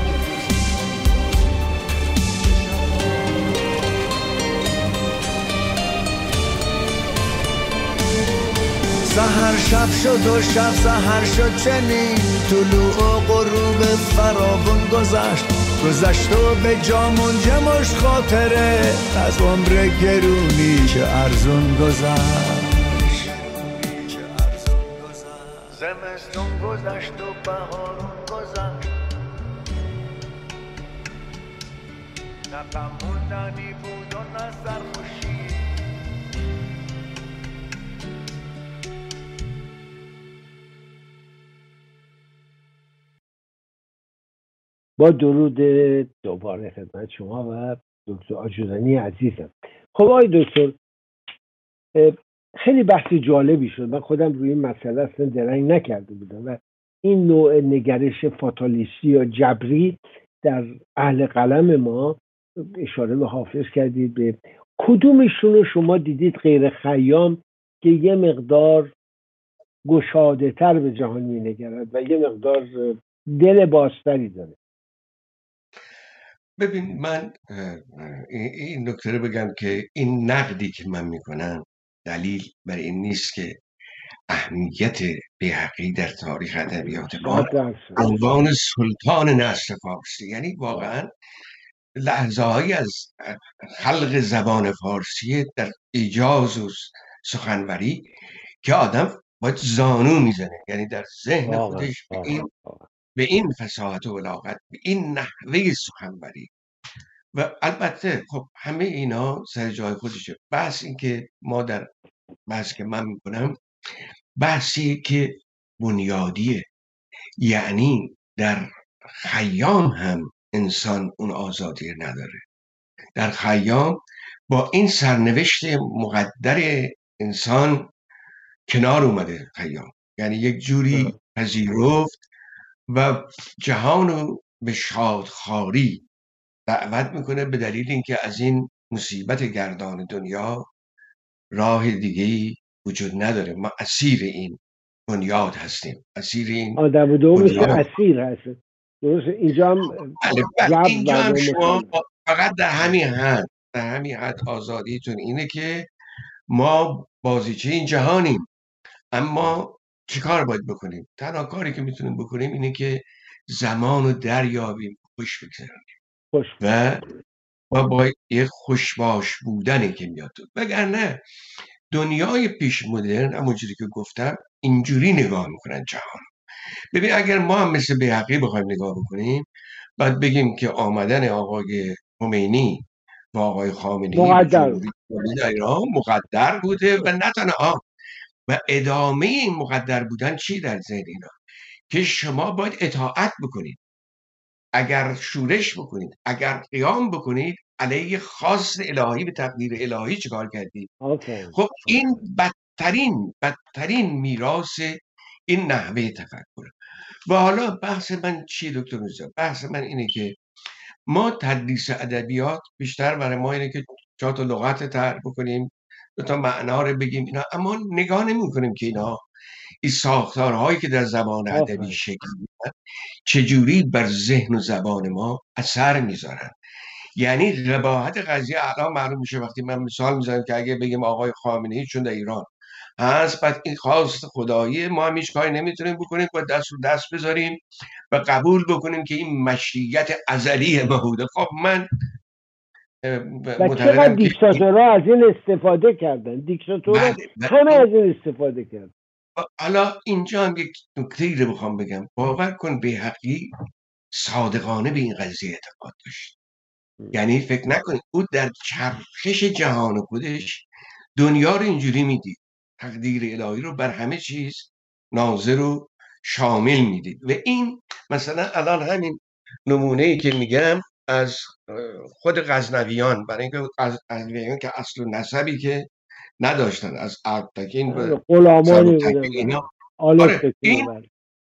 سحر شب شد و شب سحر شد چنین، طلوع و غروب فراوون گذشت. گذشت و به جا منجه مشت خاطره، از عمر گرونی که ارزون گذشت. زمستون گذشت و بهارون گذشت، نه غم موندنی بود و نه سرخوشی. با درود دوباره خدمت شما و دکتر آجورانی عزیزم. خب آقای دکتر، خیلی بحث جالبی شد. من خودم روی این مسئله اصلا درنگ نکرده بودم و این نوع نگرش فاتالیستی یا جبری در اهل قلم ما، اشاره به حافظ کردید، به کدومشون رو شما دیدید غیر خیام که یه مقدار گشاده تر به جهان می نگرد و یه مقدار دل بازتری داره؟ ببین، من این نکته رو بگم که این نقدی که من میکنم دلیل بر این نیست که اهمیت بیهقی در تاریخ ادبیات ما عنوان سلطان نثر فارسی، یعنی واقعا لحظه هایی از خلق زبان فارسی در ایجاز و سخنوری که آدم باید زانو میزنه، یعنی در ذهن خودش به این به این فصاحت و بلاغت، به این نحوه سخنوری. و البته خب همه اینا سر جای خودشه. بحث این که ما در بحث که من میکنم بحثی که بنیادیه، یعنی در خیام هم انسان اون آزادی نداره. در خیام با این سرنوشت مقدر انسان کنار اومده خیام، یعنی یک جوری پذیرفت و جهانو به شادخواری دعوت میکنه، به دلیل اینکه از این مصیبت گردان دنیا راه دیگه‌ای وجود نداره. ما اسیر این بنیاد هستیم، اسیر این آدم و دومش اسیر هست. درست اینجا هم اینجا هم شما فقط در همین حد در همین حد آزادیتون اینه که ما بازیچه این جهانیم. اما چی کار باید بکنیم؟ تنها کاری که میتونیم بکنیم اینه که زمان رو دریابیم، خوش بگذرانیم و و با یک خوشباش بودنی که میاد. وگرنه دنیای پیش مدرن همونجوری که گفتم اینجوری نگاه میکنن جهان. ببین، اگر ما هم مثل بیهقی بخوایم نگاه بکنیم، بعد بگیم که آمدن آقای خمینی و آقای خامنه‌ای مقدر در ایران مقدر بوده و نه تنها و ادامه این مقدر بودن چی در ذهن اینا؟ که شما باید اطاعت بکنید. اگر شورش بکنید، اگر قیام بکنید علیه خواست الهی به تقدیر الهی چیکار کردید؟ خب این بدترین بدترین میراث این نحوه تفکر. و حالا بحث من چیه دکتر میرزا؟ بحث من اینه که ما تدریس ادبیات بیشتر برای ما اینه که چهار تا لغت طرح بکنیم، دو تا معنا رو بگیم اینا، اما نگاه نمی کنیم که اینا این ساختارهایی که در زبان ادبی شکل میگیرن چجوری بر ذهن و زبان ما اثر میذارن. یعنی قباحت قضیه الان معلوم میشه وقتی من مثال میزنم که اگه بگیم آقای خامنه‌ای چون در ایران هست، بعد این خواست خدایی ما هم هیچ کاری نمیتونیم بکنیم، باید دست رو دست بذاریم و قبول بکنیم که این مشیت ازلی ما بوده. خب من و چقدر دیکتاتورها از این استفاده کردن. دیکتاتورها همه از این استفاده کردن. حالا اینجا هم یک نکته‌ای رو بخوام بگم. باور کن بیهقی صادقانه به این قضیه اعتقاد داشت. یعنی فکر نکنید او در چرخش جهان خودش دنیا رو اینجوری میدید، تقدیر الهی رو بر همه چیز ناظر و شامل میدید. و این مثلا الان همین نمونه‌ای که میگم از خود غزنویان، برای اینکه از غزنویان که اصل و نسبی که نداشتن، از ارتکین و غلامانی بودن. آره این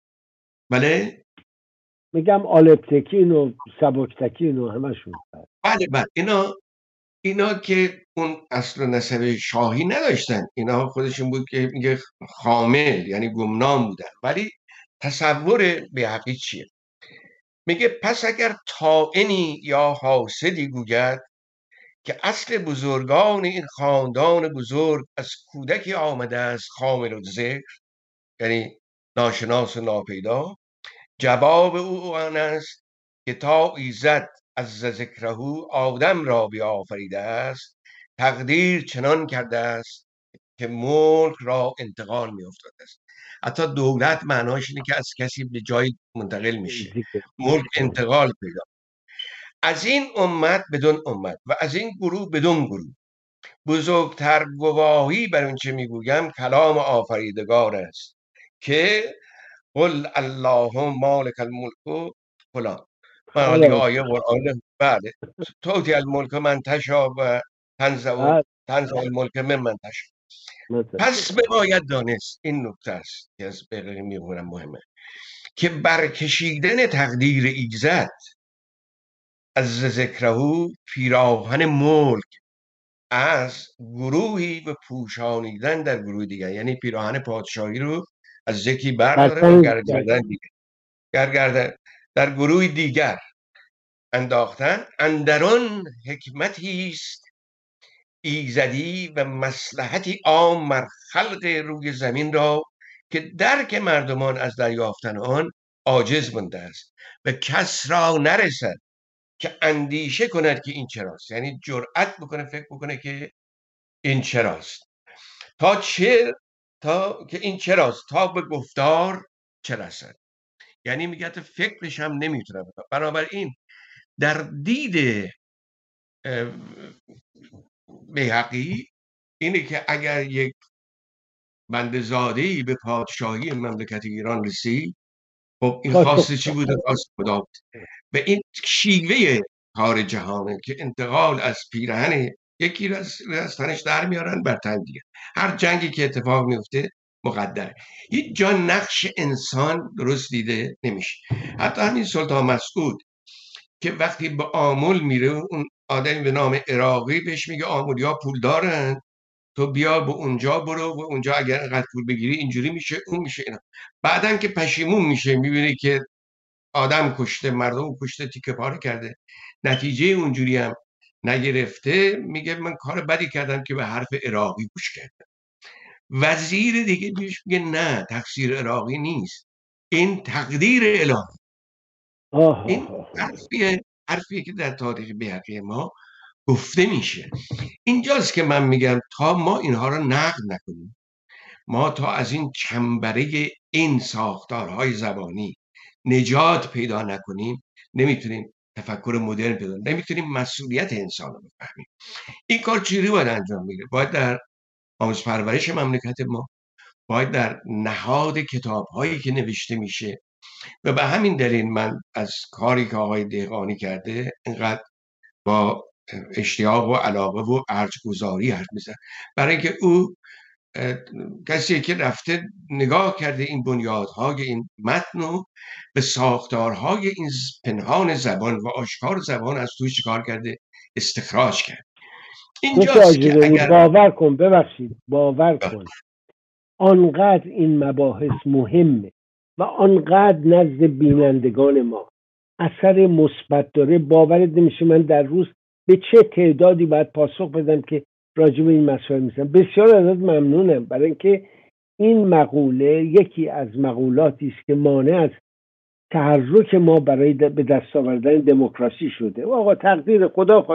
بله میگم آلپتکین و سبکتکین و همشون. بله بله اینا اینا که اون اصل و نسب شاهی نداشتن، اینا خودشون بود که میگه خامل، یعنی گمنام بودن. ولی تصور بیهقی چیه؟ میگه پس اگر طاعنی یا حاسدی گوید که اصل بزرگان این خاندان بزرگ از کودکی آمده است خامل و ذکر، یعنی ناشناس و ناپیدا، جواب او آن است که تا ایزد از ذکره آدم را بیافریده است، تقدیر چنان کرده است که ملک را انتقال می افتاده است. حتی دولت معناش اینه که از کسی به جای منتقل میشه، ملک انتقال پیدا. از این امت بدون امت و از این گروه بدون گروه بزرگتر گواهی بر اون چه میگویم کلام آفریدگار است که قل اللهم مالک الملک فلان. من دیگه آیه قرآن بعد توتی الملک من تشا و تنزع تنزع الملک من من تشا. پس باید دانست، این نکته است که از بقیه میگونم مهمه، که برکشیدن تقدیر ایزد از ذکره پیراهن ملک از گروهی به پوشانیدن در گروه دیگر، یعنی پیراهن پادشاهی رو از یکی برداره و گرگردن دیگر گرگردن در گروه دیگر انداختن. اندران حکمتی است ایزدی و مصلحتی عام مر خلق روی زمین را که درک مردمان از دریافتن آن عاجز مانده است و کس را نرسد که اندیشه کند که این چراست، یعنی جرأت بکنه فکر بکنه که این چراست، تا چه تا که این چراست تا به گفتار چه رسد. یعنی میگه تو فکرش هم نمیتونه بکنه. بنابراین در دید بیهقی اینه که اگر یک بنده زاده‌ای به پادشاهی مملکت ایران رسید، خب این خواسته چی بوده؟ خواست خدا بود. و این شیوه کار جهانه که انتقال از پیرهن یکی را از تنش در میارن بر تن دیگه. هر جنگی که اتفاق میفته مقدره. هیچ جا نقش انسان درست دیده نمیشه. حتی همین سلطان مسعود که وقتی به آمل میره، اون آدمی به نام عراقی بهش میگه آملی ها پول دارن، تو بیا به اونجا برو و اونجا اگر اینقدر پول بگیری اینجوری میشه اون میشه اینا. بعدن که پشیمون میشه میبینی که آدم کشته، مردم کشته، تیکه پاره کرده، نتیجه اونجوری هم نگرفته، میگه من کار بدی کردم که به حرف عراقی گوش کردم. وزیر دیگه بیش میگه نه، تقصیر عراقی نیست، این تقدیر الهی. این حرفیه حرفیه که در تاریخ بیهقی ما گفته میشه. اینجاست که من میگم تا ما اینها رو نقد نکنیم، ما تا از این چنبره این ساختارهای زبانی نجات پیدا نکنیم، نمیتونیم تفکر مدرن پیدا کنیم، نمیتونیم مسئولیت انسان رو بفهمیم. این کار چجوری باید انجام بگیره؟ باید در آموزش پرورش مملکت ما، باید در نهاد کتاب‌هایی که نوشته میشه. و به همین دلیل من از کاری که آقای دهقانی کرده اینقدر با اشتیاق و علاقه و ارجگذاری حرف میزنم، برای اینکه او کسی که رفته نگاه کرده این بنیادهای این متن و به ساختارهای این پنهان زبان و آشکار زبان از توش کار کرده، استخراج کرد. اینجاست که اگر باور کن ببخشید باور کن آنقدر این مباحث مهمه و آنقدر نزد بینندگان ما اثر مثبت داره، باورت نمیشه من در روز به چه تعدادی باید پاسخ بدم که راجع به این مسائل میشن. بسیار ازت ممنونم، برای اینکه این مقوله یکی از مقولاتی است که مانع از تحرک ما برای به دست آوردن دموکراسی شده. و آقا تقدیر خدا خواست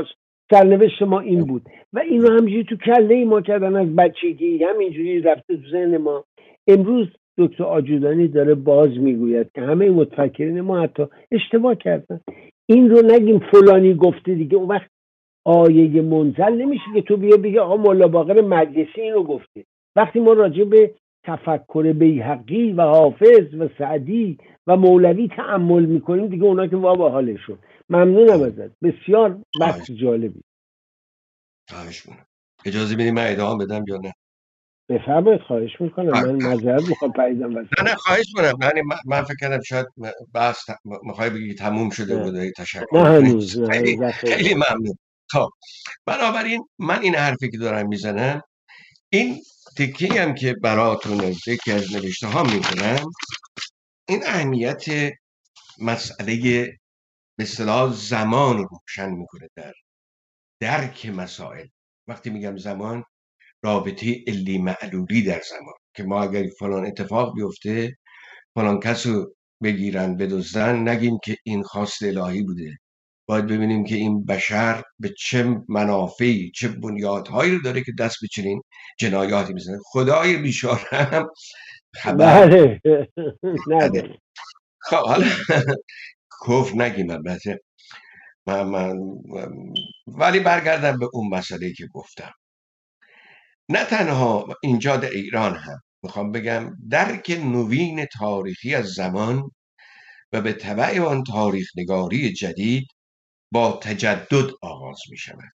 سرنوشت ما این بود و اینو همینجوری تو کله ما کردن از بچگی، همینجوری رفته تو ذهن ما. امروز دکتر آجودانی داره باز میگوید که همه متفکرین ما حتی اشتباه کردن. این رو نگیم فلانی گفته دیگه، اون وقت آیه منزل نمیشه که تو بیا بگی آقا مولا باقر مجلسی اینو گفته. وقتی ما راجع به تفکر بیهقی و حافظ و سعدی و مولوی تأمل میکنیم دیگه اونا که وا به حالشون. ممنونم ازت، بسیار بحث جالبی. خواهش میکنم. اجازه بدید من ادامه بدم یا نه؟ بفرمایید. خواهش میکنم. من معذرت میخوام پریدم واسه. نه نه خواهش میکنم. من من فکر کردم شاید بحث میخوای بگی تموم شده بوده. تشکر. نه هنوز. خیلی خیلی ممنون. خب بنابراین من این حرفی که دارم میزنم، این تکی هم که براتون یکی از نوشته ها میکنم، این اهمیت مسئله به اصطلاح زمان رو روشن میکنه در درک مسائل. وقتی میگم زمان، رابطه علی معلولی در زمان، که ما اگر فلان اتفاق بیفته فلان کس رو بگیرن بدزدن، نگیم که این خواست الهی بوده. باید ببینیم که این بشر به چه منافعی، چه بنیادهایی رو داره که دست به چنین جنایاتی میزنه. خدای بیچاره هم خبر بله نداره. خب حالا کفر نگیم البته، من, من ولی برگردم به اون مسئله که گفتم. نه تنها اینجا در ایران هم میخوام بگم درک نوین تاریخی از زمان و به تبع آن تاریخ نگاری جدید با تجدد آغاز می شود.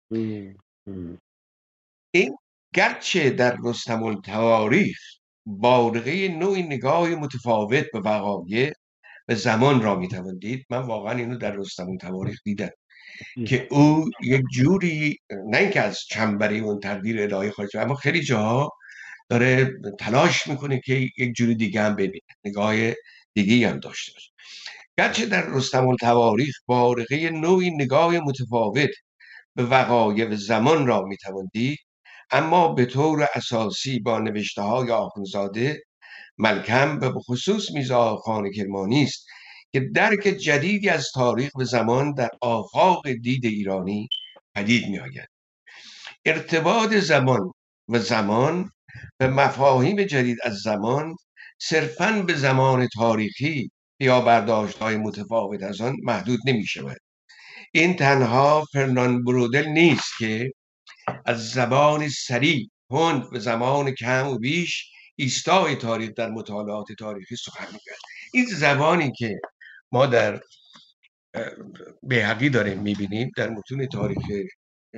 این گرچه در رستم التواریخ بارقه نوعی نگاه متفاوت به وقایع و زمان را می توان دید، من واقعا اینو در رستم التواریخ دیدم که او یک جوری، نه اینکه از چنبره اون تقدیر الهی خارج، اما خیلی جاها داره تلاش میکنه که یک جوری دیگه هم ببینه، نگاه دیگه هم داشته باشه. گرچه در رستم التواریخ بارقه نوعی نگاه متفاوت به وقایع و زمان را میتوان دید، اما به طور اساسی با نوشته های آخوندزاده ملکم و به خصوص میرزا آغاخان کرمانی است که درک جدیدی از تاریخ و زمان در آفاق دید ایرانی پدید می آید. ارتباط زمان و زمان و مفاهیم جدید از زمان صرفاً به زمان تاریخی یا برداشت‌های متفاوت از آن محدود نمی شود. این تنها فرناند برودل نیست که از زبان سریع، تند و زمان کم و بیش ایستای تاریخ در مطالعات تاریخی سخن می‌گوید. این زبانی که ما در بیهقی داریم می‌بینیم، در متون تاریخی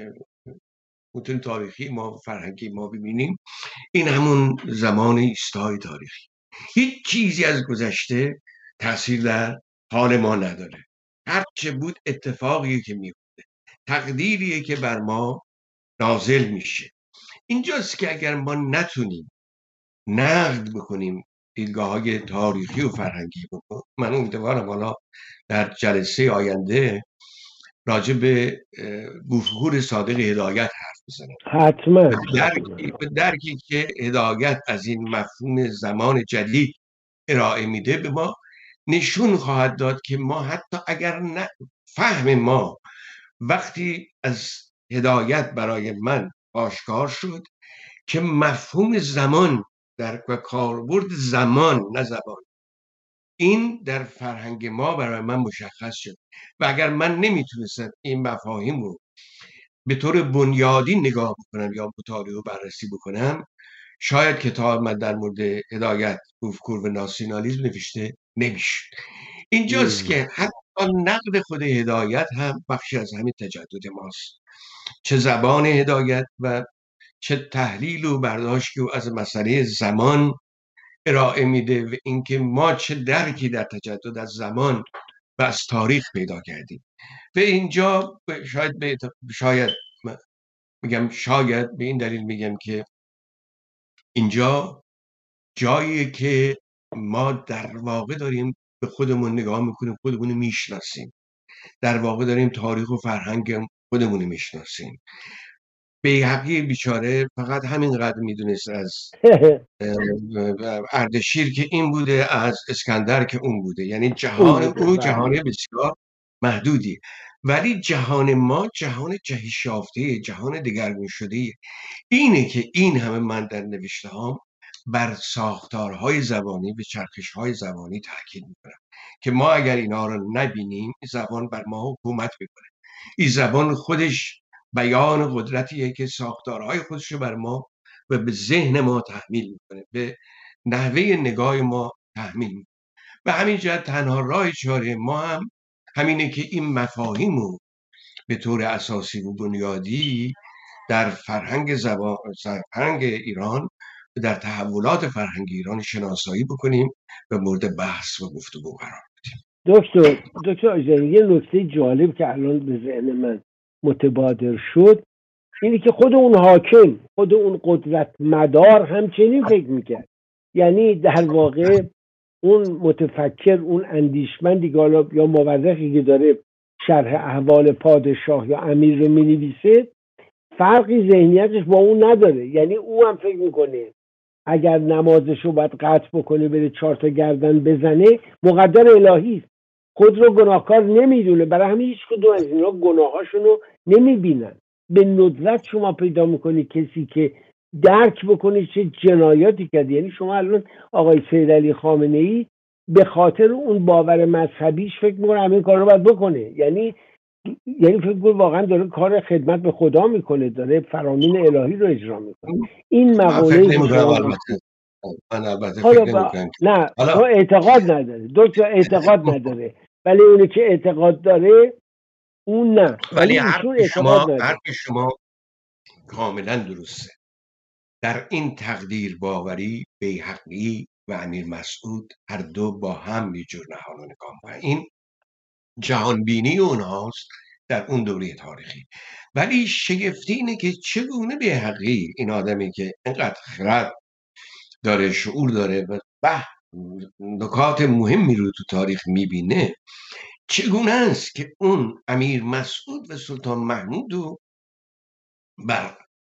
متون تاریخی ما، فرهنگی ما ببینیم، این همون زمان ایستای تاریخی. هیچ چیزی از گذشته تأثیر در حال ما نداره. هر چه بود اتفاقی که میفته، تقدیریه که بر ما نازل میشه. اینجاست که اگر ما نتونیم نقد بکنیم دیدگاه‌های تاریخی و فرهنگی بکنیم، من امیدوارم حالا در جلسه آینده راجع به بوفهور صادق هدایت حرف بزنم. حتما. درکی, درکی که هدایت از این مفهوم زمان جدید ارائه میده به ما نشون خواهد داد که ما حتی اگر نه فهم ما وقتی از هدایت برای من آشکار شد که مفهوم زمان در کاربرد زمان نه زبان، این در فرهنگ ما برای من مشخص شد و اگر من نمیتونستم این مفاهیم رو به طور بنیادی نگاه بکنم یا مطالعه و بررسی بکنم، شاید کتاب من در مورد هدایت، بوفکور و ناسیونالیسم نوشته نمیشد. اینجاست که حتی نقد خود هدایت هم بخشی از همین تجدد ماست. چه زبان هدایت و چه تحلیل و برداشتی او از مسئله زمان ارائه میده و اینکه ما چه درکی در تجدد از زمان و از تاریخ پیدا کردیم. و اینجا شاید به شاید میگم شاید به این دلیل میگم که اینجا جاییه که ما در واقع داریم به خودمون نگاه میکنیم، خودمون میشناسیم، در واقع داریم تاریخ و فرهنگ خودمون میشناسیم. بیهقی بیچاره فقط همینقدر میدونست از اردشیر که این بوده، از اسکندر که اون بوده، یعنی جهان او جهان بسیار محدودی. ولی جهان ما جهان جهش یافته، جهان دگرگون شده. اینه که این همه من در نوشته هام بر ساختارهای زبانی و چرخش‌های زبانی تاکید میکنم که ما اگر اینا رو نبینیم زبان بر ما حکومت میکنه. این زبان خودش بیان قدرتیه که ساختارهای خودش رو بر ما و به ذهن ما تحمیل میکنه، به نحوه نگاه ما تحمیل میکنه. به همین جهت تنها راه چاره ما هم همینه که این مفاهیم رو به طور اساسی و بنیادی در فرهنگ زبان فرهنگ ایران، در تحولات فرهنگ ایران شناسایی بکنیم و مورد بحث و گفتگو قرار بدیم. دکتر دکتر آژدانی، یه نکته جالب که الان به ذهن من متبادر شد اینه که خود اون حاکم، خود اون قدرت مدار همچنین فکر میکرد. یعنی در واقع اون متفکر، اون اندیشمندی یا مورخی که داره شرح احوال پادشاه یا امیر رو مینویسه فرقی ذهنیتش با اون نداره. یعنی او هم فکر میکنه اگر نمازش رو باید قطع بکنه بره چهار تا گردن بزنه مقدر الهی است. خود رو گناهکار نمیدونه، برای همین هیچ کدوم از اینا گناهاشون رو نمیبینن. به ندرت شما پیدا میکنی کسی که درک بکنه چه جنایاتی کرد. یعنی شما الان آقای سید علی خامنه ای به خاطر اون باور مذهبیش فکر میکنه همین کار رو باید بکنه. یعنی یعنی فکر کنم واقعا داره کار خدمت به خدا میکنه، داره فرامین الهی رو اجرا میکنه. این مقوله من البته فکر نمی‌کنم. نه تو اعتقاد نداره، دکتر اعتقاد نداره، ولی اونی که اعتقاد داره اون نه. ولی حرف شما حرف شما کاملا درسته. در این تقدیر باوری بیهقی و امیر مسعود هر دو با هم یه جور نهان و نگاه می‌کنن. این جهانبینی اونهاست در اون دوره تاریخی. ولی شگفتی اینه که چگونه بیهقی، این آدمی که اینقدر خرد داره، شعور داره و به نکات مهمی رو تو تاریخ میبینه، چگونه است که اون امیر مسعود و سلطان محمود رو بر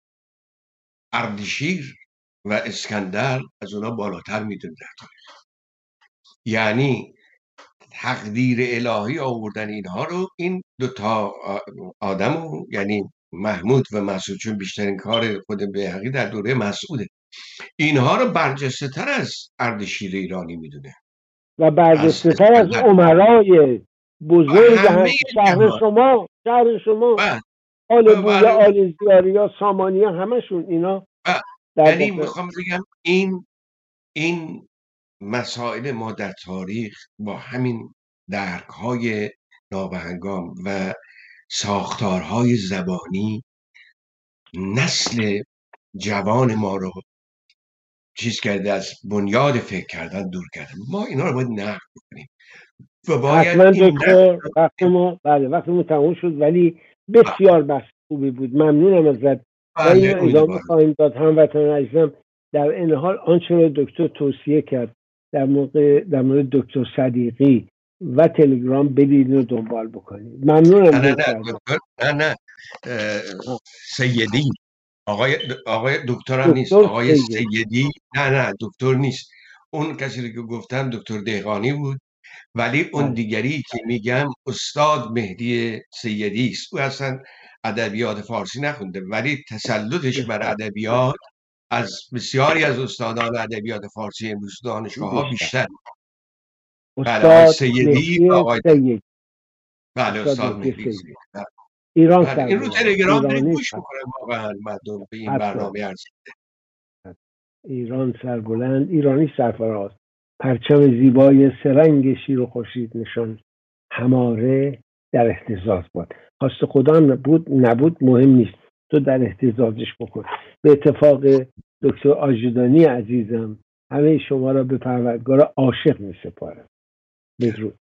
اردشیر و اسکندر از اونا بالاتر میدونه در تاریخ. یعنی تقدیر الهی آوردن اینها رو این دوتا آدم، یعنی محمود و مسعود، چون بیشترین کار خود بیهقی در دوره مسعوده، اینها رو برجسته تر از اردشیر ایرانی میدونه و برجسته تر از امرای بزرگ شهر شما شهر شما آل بویا، آل زیاریا، سامانیا، همشون اینا. یعنی میخوام بگم این این مسائل ما در تاریخ با همین درک‌های نابهنگام و ساختارهای زبانی نسل جوان ما رو چیز کرده، از بنیاد فکر کردن دور کرده. ما اینا رو باید نقد بکنیم و باید حتما دکتر وقت ما بله وقت ما تموم شد، ولی بسیار بحث خوبی بود. ممنونم ازت. و این ادامه خواهیم داد. هموطنان عزیزم، در این حال آنچه را دکتر توصیه کرد در موقع در مورد دکتر صدیقی و تلگرام بدید و دنبال بکنید. ممنونم. نه نه نه نه سیدی آقای آقای دکتر هم نیست، آقای سیدی. نه نه دکتر نیست. اون کسی رو که گفتم دکتر دهقانی بود، ولی اون دیگری که میگم استاد مهدی سیدی است. او اصلا ادبیات فارسی نخونده، ولی تسلطش بر ادبیات از بسیاری از استادان ادبیات فارسی امروز دانشگاه‌ها بیشتر. استاد سیدی آقای سیدی. بله استاد مهدی سیدی. ایران سر این رو تلگرام بریم گوش میکنم واقعا مردم به این برنامه عرض. ایران سربلند، ایرانی سرفراز، پرچم زیبای سرنگ شیر و خورشید نشان، هماره در اهتزاز بود. خواست خدا نبود نبود مهم نیست، تو در اهتزازش بکن. به اتفاق دکتر آژدانی عزیزم همه شما را به پروردگار عاشق می سپارم. بدرود.